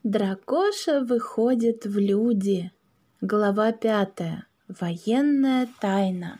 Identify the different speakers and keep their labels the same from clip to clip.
Speaker 1: Дракоша выходит в люди. Глава 5. Военная тайна.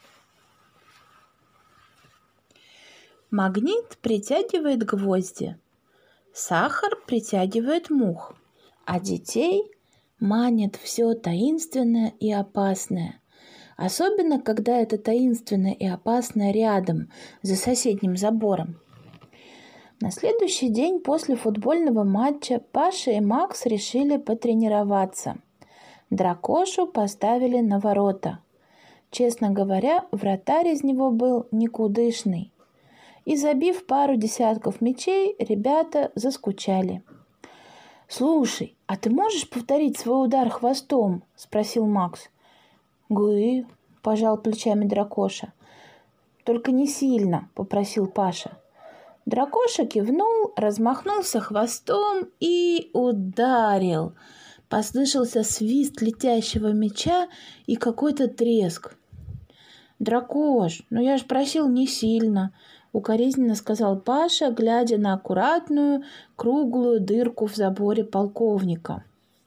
Speaker 1: Магнит притягивает гвозди, сахар притягивает мух, а детей манит все таинственное и опасное. Особенно, когда это таинственное и опасное рядом, за соседним забором. На следующий день после футбольного матча Паша и Макс решили потренироваться. Дракошу поставили на ворота. Честно говоря, вратарь из него был никудышный. И забив пару десятков мячей, ребята заскучали. «Слушай, а ты можешь повторить свой удар хвостом?» – спросил Макс. «Гы», – пожал плечами Дракоша. «Только не сильно», – попросил Паша. Дракоша кивнул, размахнулся хвостом и ударил. Послышался свист летящего мяча и какой-то треск. «Дракош, ну я ж просил не сильно», — укоризненно сказал Паша, глядя на аккуратную круглую дырку в заборе полковника.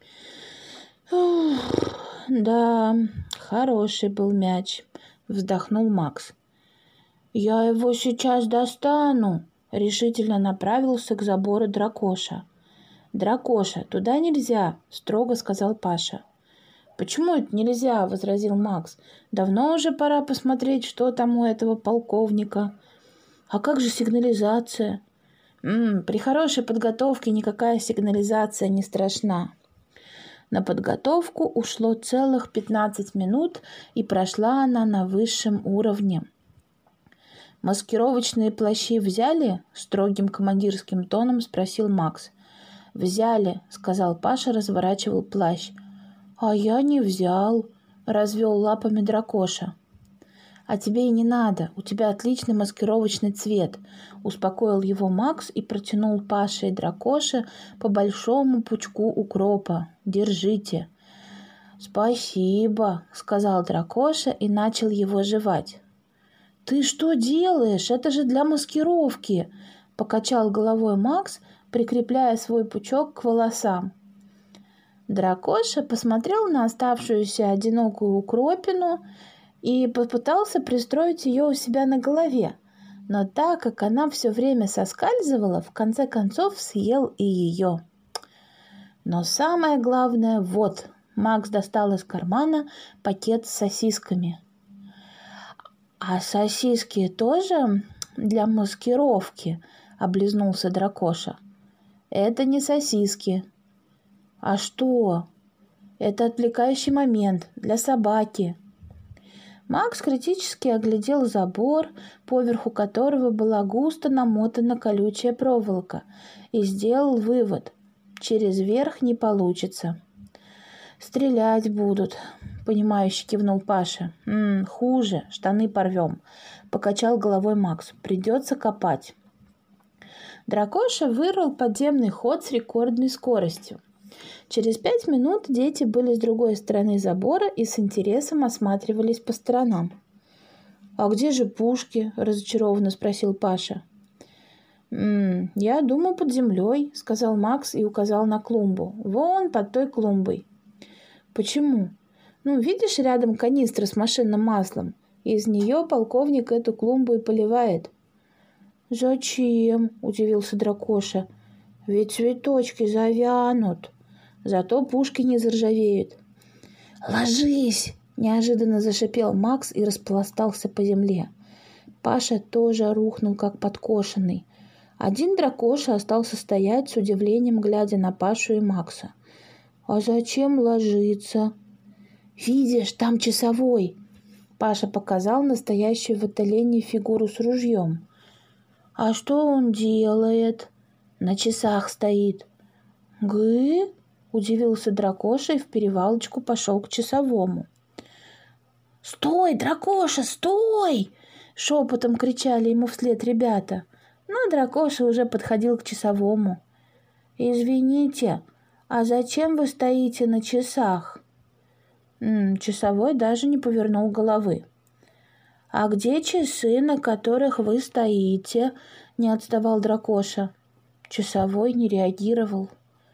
Speaker 1: «Да, хороший был мяч», — вздохнул Макс. «Я его сейчас достану», — решительно направился к забору Дракоша. «Дракоша, туда нельзя», — строго сказал Паша. «Почему это нельзя?» — возразил Макс. «Давно уже пора посмотреть, что там у этого полковника». «А как же сигнализация?» «При хорошей подготовке никакая сигнализация не страшна». На подготовку ушло целых 15 минут, и прошла она на высшем уровне. «Маскировочные плащи взяли?» — строгим командирским тоном спросил Макс. «Взяли», — сказал Паша, разворачивал плащ. «А я не взял», — развел лапами Дракоша. «А тебе и не надо, у тебя отличный маскировочный цвет», — успокоил его Макс и протянул Паше и Дракоше по большому пучку укропа. «Держите». «Спасибо», — сказал Дракоша и начал его жевать. «Ты что делаешь? Это же для маскировки!» — покачал головой Макс, прикрепляя свой пучок к волосам. Дракоша посмотрел на оставшуюся одинокую укропину и попытался пристроить ее у себя на голове, но так как она все время соскальзывала, в конце концов съел и ее. Но самое главное, вот, Макс достал из кармана пакет с сосисками. «А сосиски тоже для маскировки?» — облизнулся Дракоша. «Это не сосиски». «А что?» «Это отвлекающий момент для собаки». Макс критически оглядел забор, поверху которого была густо намотана колючая проволока, и сделал вывод: через верх не получится. «Стрелять будут», — понимающе кивнул Паша. «Хуже, штаны порвем», — покачал головой Макс. «Придется копать». Дракоша вырыл подземный ход с рекордной скоростью. Через 5 минут дети были с другой стороны забора и с интересом осматривались по сторонам. «А где же пушки?» — разочарованно спросил Паша. «Я думаю, под землей», — сказал Макс и указал на клумбу. «Вон под той клумбой». «Почему?» «Видишь, рядом канистра с машинным маслом. Из нее полковник эту клумбу и поливает». «Зачем?» — удивился Дракоша. «Ведь цветочки завянут. Зато пушки не заржавеют». «Ложись!» — неожиданно зашипел Макс и распластался по земле. Паша тоже рухнул, как подкошенный. Один Дракоша остался стоять с удивлением, глядя на Пашу и Макса. «А зачем ложиться?» «Видишь, там часовой!» Паша показал настоящую в отдалении фигуру с ружьем. «А что он делает?» «На часах стоит». «Гы?» — удивился Дракоша и в перевалочку пошел к часовому. «Стой, Дракоша, стой!» — шепотом кричали ему вслед ребята. Но Дракоша уже подходил к часовому. «Извините, а зачем вы стоите на часах?» Часовой даже не повернул головы. «А где часы, на которых вы стоите?» — не отставал Дракоша. Часовой не реагировал.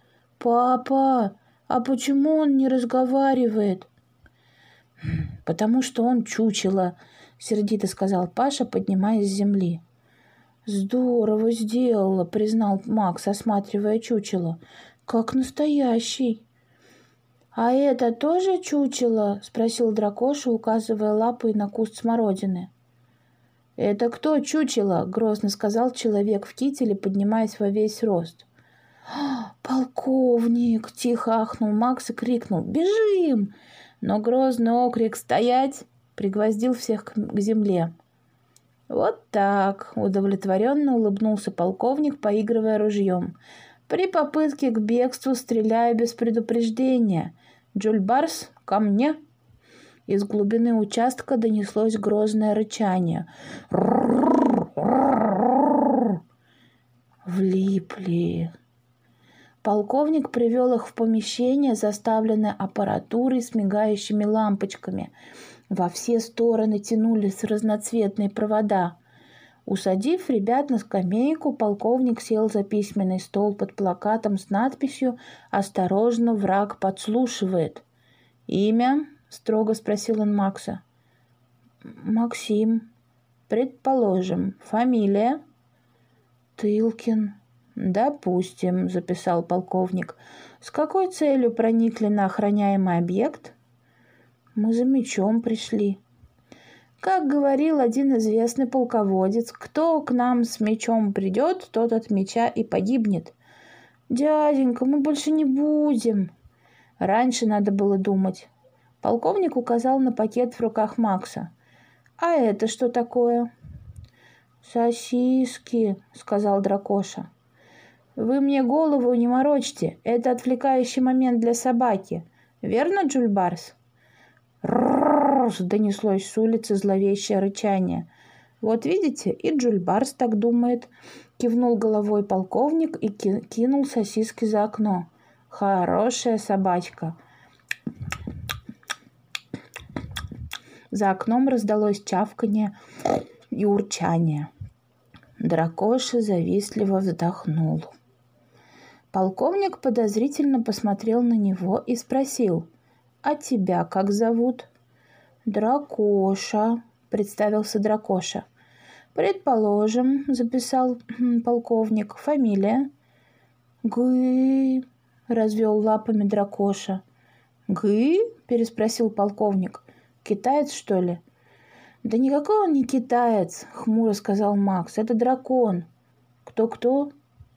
Speaker 1: «Папа, а почему он не разговаривает?» «Потому что он чучело», — сердито сказал Паша, поднимаясь с земли. «Здорово сделала», — признал Макс, осматривая чучело. «Как настоящий». «А это тоже чучело?» — спросил дракоша, указывая лапой на куст смородины. «Это кто чучело?» — грозно сказал человек в кителе, поднимаясь во весь рост. «Полковник!» — тихо ахнул Макс и крикнул: «Бежим!» Но грозный окрик «Стоять!» пригвоздил всех к земле. «Вот так!» — удовлетворенно улыбнулся полковник, поигрывая ружьем. «При попытке к бегству стреляю без предупреждения. Джульбарс, ко мне!» Из глубины участка донеслось грозное рычание. Влипли. Полковник привел их в помещение, заставленное аппаратурой с мигающими лампочками. Во все стороны тянулись разноцветные провода. Усадив ребят на скамейку, полковник сел за письменный стол под плакатом с надписью «Осторожно, враг подслушивает». «Имя?» — строго спросил он Макса. «Максим». «Предположим. Фамилия?» «Тылкин». «Допустим», — записал полковник. «С какой целью проникли на охраняемый объект?» «Мы за мечом пришли». Как говорил один известный полководец, кто к нам с мечом придет, тот от меча и погибнет. «Дяденька, мы больше не будем». Раньше надо было думать. Полковник указал на пакет в руках Макса. «А это что такое?» «Сосиски», — сказал дракоша. «Вы мне голову не морочьте. Это отвлекающий момент для собаки. Верно, Джульбарс?» «Рррррр!» — донеслось с улицы зловещее рычание. «Вот видите, и Джульбарс так думает», — кивнул головой полковник и кинул сосиски за окно. «Хорошая собачка». За окном раздалось чавканье и урчание. Дракоша завистливо вздохнул. Полковник подозрительно посмотрел на него и спросил: «А тебя как зовут?» «Дракоша», — представился дракоша. «Предположим», — записал полковник. «Фамилия?» «Гы», — развел лапами дракоша. «Гы?» — переспросил полковник. «Китаец, что ли?» «Да никакой он не китаец», — хмуро сказал Макс. «Это дракон». «Кто-кто?»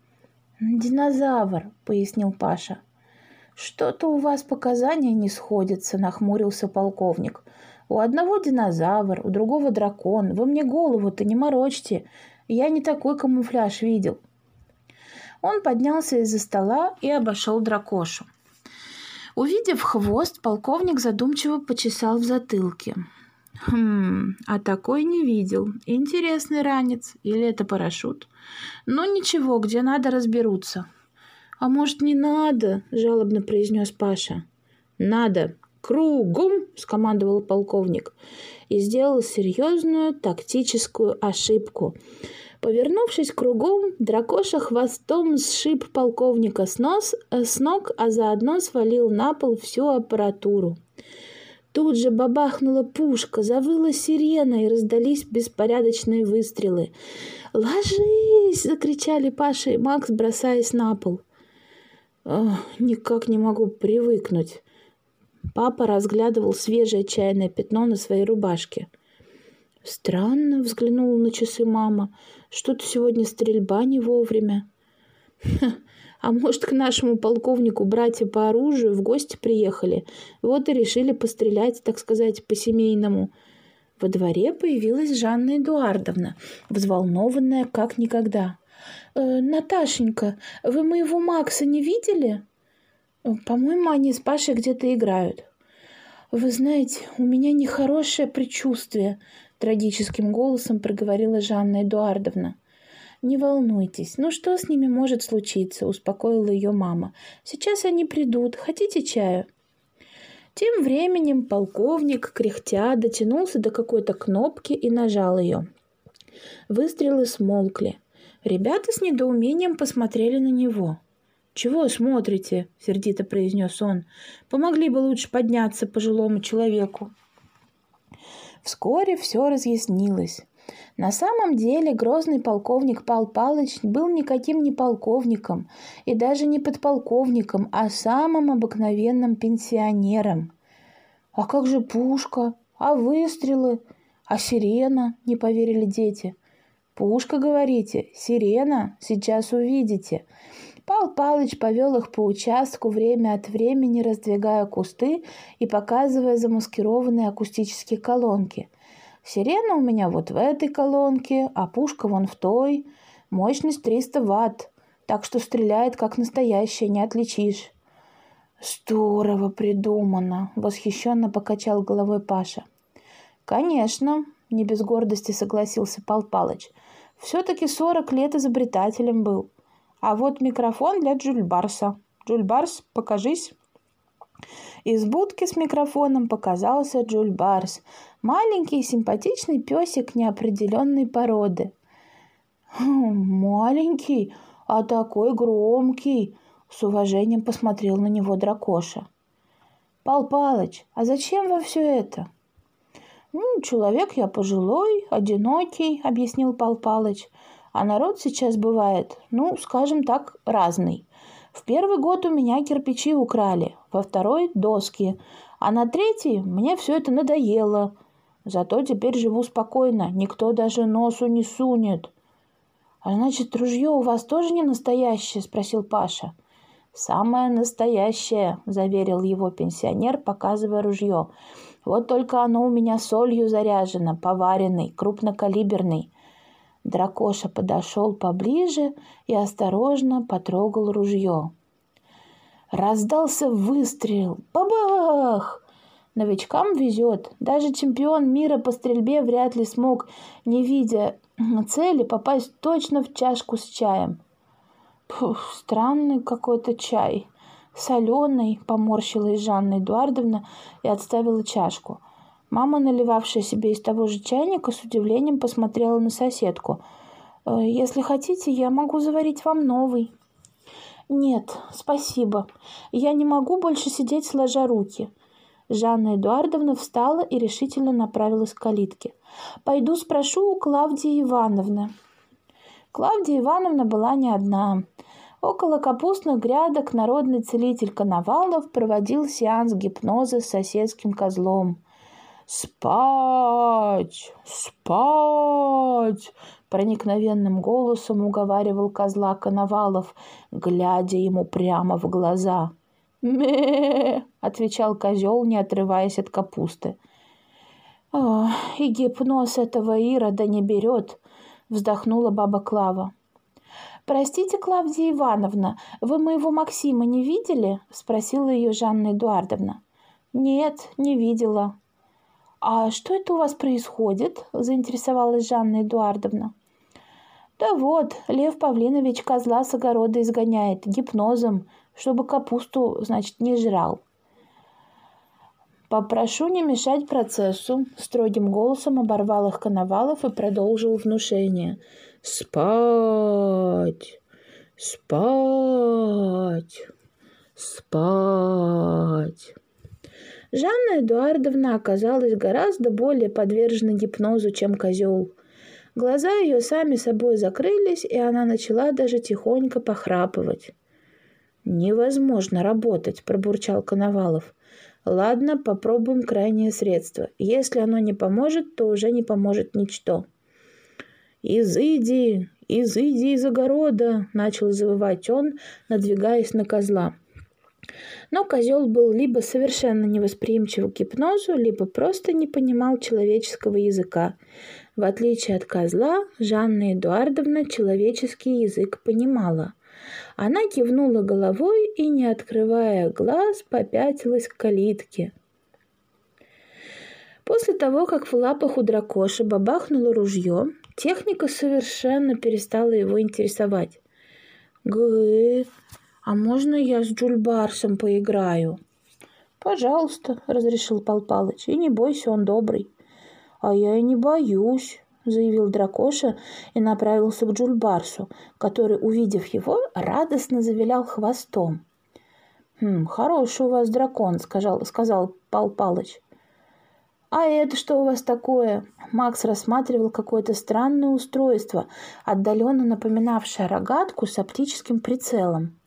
Speaker 1: «Динозавр», — пояснил Паша. «Что-то у вас показания не сходятся», — нахмурился полковник. «У одного динозавр, у другого дракон. Вы мне голову-то не морочьте. Я не такой камуфляж видел». Он поднялся из-за стола и обошел дракошу. Увидев хвост, полковник задумчиво почесал в затылке. А такой не видел. Интересный ранец. Или это парашют? Но ничего, где надо, разберутся». «А может, не надо?» — жалобно произнес Паша. «Надо. Кругом!» — скомандовал полковник и сделал серьезную тактическую ошибку. Повернувшись кругом, дракоша хвостом сшиб полковника с ног, а заодно свалил на пол всю аппаратуру. Тут же бабахнула пушка, завыла сирена и раздались беспорядочные выстрелы. «Ложись!» — закричали Паша и Макс, бросаясь на пол. «Никак не могу привыкнуть». Папа разглядывал свежее чайное пятно на своей рубашке. «Странно», — взглянула на часы мама. «Что-то сегодня стрельба не вовремя». «А может, к нашему полковнику братья по оружию в гости приехали? Вот и решили пострелять, так сказать, по-семейному». Во дворе появилась Жанна Эдуардовна, взволнованная как никогда. «Наташенька, вы моего Макса не видели?» «По-моему, они с Пашей где-то играют». «Вы знаете, у меня нехорошее предчувствие», — трагическим голосом проговорила Жанна Эдуардовна. «Не волнуйтесь, ну что с ними может случиться?» — успокоила ее мама. «Сейчас они придут. Хотите чаю?» Тем временем полковник, кряхтя, дотянулся до какой-то кнопки и нажал ее. Выстрелы смолкли. Ребята с недоумением посмотрели на него. «Чего смотрите?» — сердито произнес он. «Помогли бы лучше подняться пожилому человеку». Вскоре все разъяснилось. На самом деле грозный полковник Пал Палыч был никаким не полковником и даже не подполковником, а самым обыкновенным пенсионером. «А как же пушка? А выстрелы? А сирена?» — не поверили дети. «Пушка, говорите? Сирена? Сейчас увидите». Пал Палыч повел их по участку, время от времени раздвигая кусты и показывая замаскированные акустические колонки. «Сирена у меня вот в этой колонке, а пушка вон в той. Мощность 300 ватт, так что стреляет как настоящая, не отличишь». «Здорово придумано!» — восхищенно покачал головой Паша. «Конечно!» — не без гордости согласился Пал Палыч. «Все-таки 40 лет изобретателем был. А вот микрофон для Джульбарса. Джульбарс, покажись». Из будки с микрофоном показался Джульбарс, маленький симпатичный песик неопределенной породы. «Маленький, а такой громкий!» — с уважением посмотрел на него Дракоша. «Пал Палыч, а зачем вам все это?» «Человек я пожилой, одинокий», — объяснил Пал Палыч. «А народ сейчас бывает, скажем так, разный. В первый год у меня кирпичи украли, во второй — доски, а на третий мне все это надоело. Зато теперь живу спокойно, никто даже носу не сунет». «А значит, ружье у вас тоже не настоящее?» — спросил Паша. «Самое настоящее», — заверил его пенсионер, показывая ружье. «Вот только оно у меня солью заряжено, поваренной, крупнокалиберной». Дракоша подошел поближе и осторожно потрогал ружье. Раздался выстрел. Бабах! Новичкам везет. Даже чемпион мира по стрельбе вряд ли смог, не видя цели, попасть точно в чашку с чаем. Странный какой-то чай. Соленый, поморщилась Жанна Эдуардовна и отставила чашку. Мама, наливавшая себе из того же чайника, с удивлением посмотрела на соседку. «Если хотите, я могу заварить вам новый». «Нет, спасибо. Я не могу больше сидеть сложа руки». Жанна Эдуардовна встала и решительно направилась к калитке. «Пойду спрошу у Клавдии Ивановны». Клавдия Ивановна была не одна. Около капустных грядок народный целитель Коновалов проводил сеанс гипноза с соседским козлом. «Спать! Спать!» — проникновенным голосом уговаривал козла Коновалов, глядя ему прямо в глаза. «Ме!» — отвечал козел, не отрываясь от капусты. «И гипноз этого Ирода не берет», — вздохнула баба Клава. «Простите, Клавдия Ивановна, вы моего Максима не видели?» — спросила ее Жанна Эдуардовна. «Нет, не видела». «А что это у вас происходит?» — заинтересовалась Жанна Эдуардовна. «Да вот, Лев Павлинович козла с огорода изгоняет гипнозом, чтобы капусту, значит, не жрал». «Попрошу не мешать процессу», — строгим голосом оборвал их Коновалов и продолжил внушение. «Спать! Спать! Спать!» Жанна Эдуардовна оказалась гораздо более подвержена гипнозу, чем козел. Глаза ее сами собой закрылись, и она начала даже тихонько похрапывать. «Невозможно работать», — пробурчал Коновалов. «Ладно, попробуем крайнее средство. Если оно не поможет, то уже не поможет ничто». «Изыди, изыди из огорода», — начал завывать он, надвигаясь на козла. Но козел был либо совершенно невосприимчив к гипнозу, либо просто не понимал человеческого языка. В отличие от козла, Жанна Эдуардовна человеческий язык понимала. Она кивнула головой и, не открывая глаз, попятилась к калитке. После того, как в лапах у Дракоши бабахнуло ружье, техника совершенно перестала его интересовать. «А можно я с Джульбарсом поиграю?» «Пожалуйста», — разрешил Пал Палыч, — «и не бойся, он добрый». «А я и не боюсь», — заявил Дракоша и направился к Джульбарсу, который, увидев его, радостно завилял хвостом. «Хороший у вас дракон», — сказал Пал Палыч. «А это что у вас такое?» Макс рассматривал какое-то странное устройство, отдаленно напоминавшее рогатку с оптическим прицелом.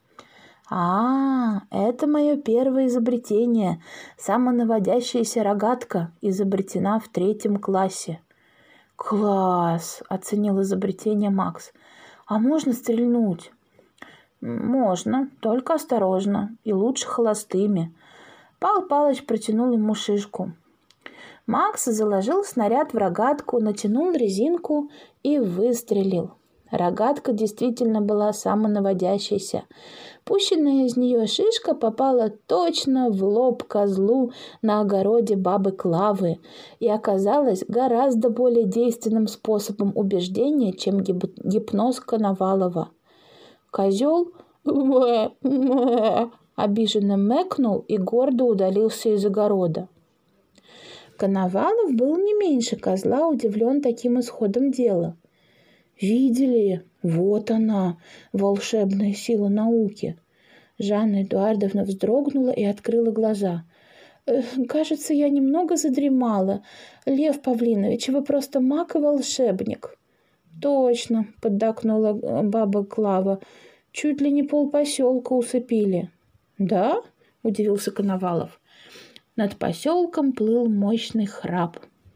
Speaker 1: Это мое первое изобретение, самонаводящаяся рогатка, изобретена в 3 классе». «Класс!» — оценил изобретение Макс. «А можно стрельнуть?» «Можно, только осторожно, и лучше холостыми». Пал Палыч протянул ему шишку. Макс заложил снаряд в рогатку, натянул резинку и выстрелил. Рогатка действительно была самонаводящейся. Пущенная из нее шишка попала точно в лоб козлу на огороде бабы Клавы и оказалась гораздо более действенным способом убеждения, чем гипноз Коновалова. Козел обиженно мэкнул и гордо удалился из огорода. Коновалов был не меньше козла удивлен таким исходом дела. «Видели? Вот она, волшебная сила науки!» Жанна Эдуардовна вздрогнула и открыла глаза. «Кажется, я немного задремала. Лев Павлинович, вы просто маг и волшебник». «Точно», — поддакнула баба Клава. «Чуть ли не полпоселка усыпили». «Да?» — удивился Коновалов. Над поселком плыл мощный храп.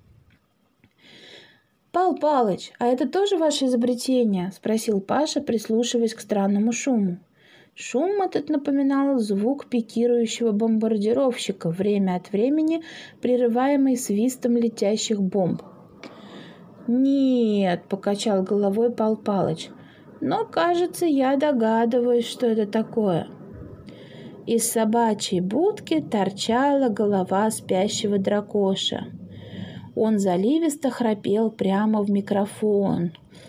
Speaker 1: «Пал Палыч, а это тоже ваше изобретение?» — спросил Паша, прислушиваясь к странному шуму. Шум этот напоминал звук пикирующего бомбардировщика, время от времени прерываемый свистом летящих бомб. «Нет», — покачал головой Пал Палыч, — «но, кажется, я догадываюсь, что это такое». Из собачьей будки торчала голова спящего дракоша. Он заливисто храпел прямо в микрофон.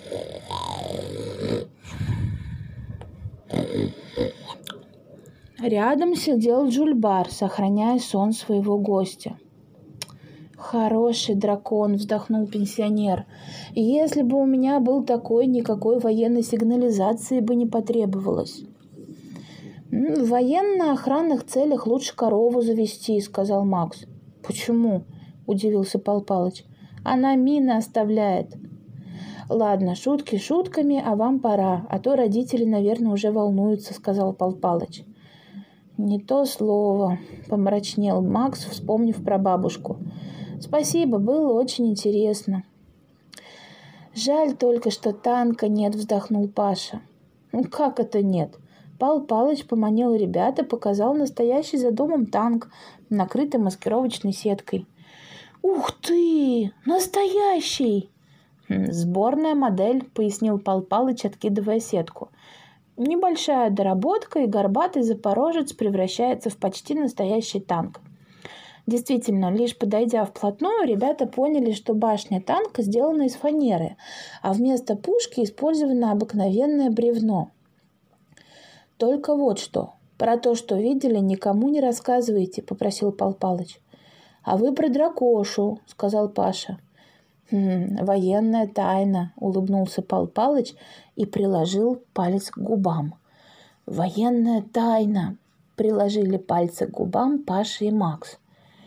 Speaker 1: Рядом сидел Джульбар, сохраняя сон своего гостя. «Хороший дракон», — вздохнул пенсионер. «Если бы у меня был такой, никакой военной сигнализации бы не потребовалось». «В военно-охранных целях лучше корову завести», — сказал Макс. «Почему?» — удивился Пал Палыч. «Она мины оставляет». «Ладно, шутки шутками, а вам пора, а то родители, наверное, уже волнуются», — сказал Пал Палыч. «Не то слово», — помрачнел Макс, вспомнив про бабушку. «Спасибо, было очень интересно». «Жаль только, что танка нет», — вздохнул Паша. «Как это нет?» Пал Палыч поманил ребят и показал настоящий за домом танк, накрытый маскировочной сеткой. «Ух ты! Настоящий!» «Сборная модель», — пояснил Пал Палыч, откидывая сетку. «Небольшая доработка, и горбатый запорожец превращается в почти настоящий танк». Действительно, лишь подойдя вплотную, ребята поняли, что башня танка сделана из фанеры, а вместо пушки использовано обыкновенное бревно. «Только вот что. Про то, что видели, никому не рассказывайте», — попросил Пал Палыч. «А вы про дракошу», — сказал Паша. «Военная тайна», — улыбнулся Пал Палыч и приложил палец к губам. «Военная тайна», — приложили пальцы к губам Паша и Макс.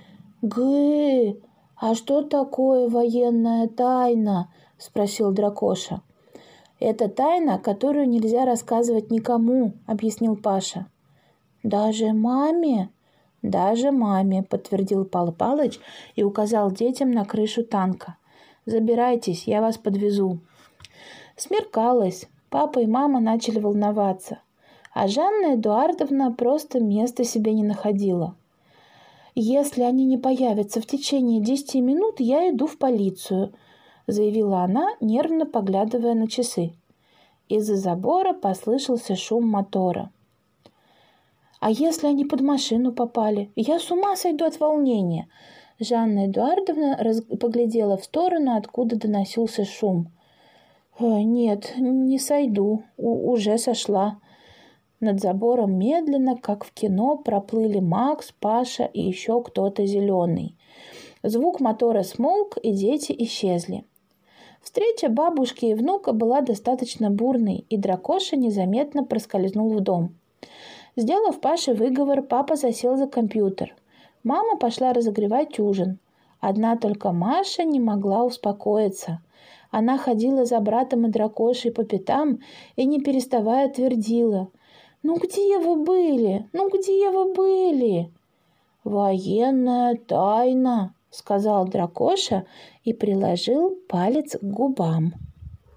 Speaker 1: А что такое военная тайна?» — спросил дракоша. «Это тайна, которую нельзя рассказывать никому», — объяснил Паша. «Даже маме?» «Даже маме», — подтвердил Пал Палыч и указал детям на крышу танка. «Забирайтесь, я вас подвезу». Смеркалось. Папа и мама начали волноваться. А Жанна Эдуардовна просто места себе не находила. «Если они не появятся в течение 10 минут, я иду в полицию», — заявила она, нервно поглядывая на часы. Из-за забора послышался шум мотора. «А если они под машину попали? Я с ума сойду от волнения!» Жанна Эдуардовна поглядела в сторону, откуда доносился шум. «Нет, не сойду, уже сошла». Над забором медленно, как в кино, проплыли Макс, Паша и еще кто-то зеленый. Звук мотора смолк, и дети исчезли. Встреча бабушки и внука была достаточно бурной, и Дракоша незаметно проскользнул в дом. Сделав Паше выговор, папа засел за компьютер. Мама пошла разогревать ужин. Одна только Маша не могла успокоиться. Она ходила за братом и Дракошей по пятам и, не переставая, твердила: «Ну где вы были? Ну где вы были?» «Военная тайна», — сказал Дракоша и приложил палец к губам.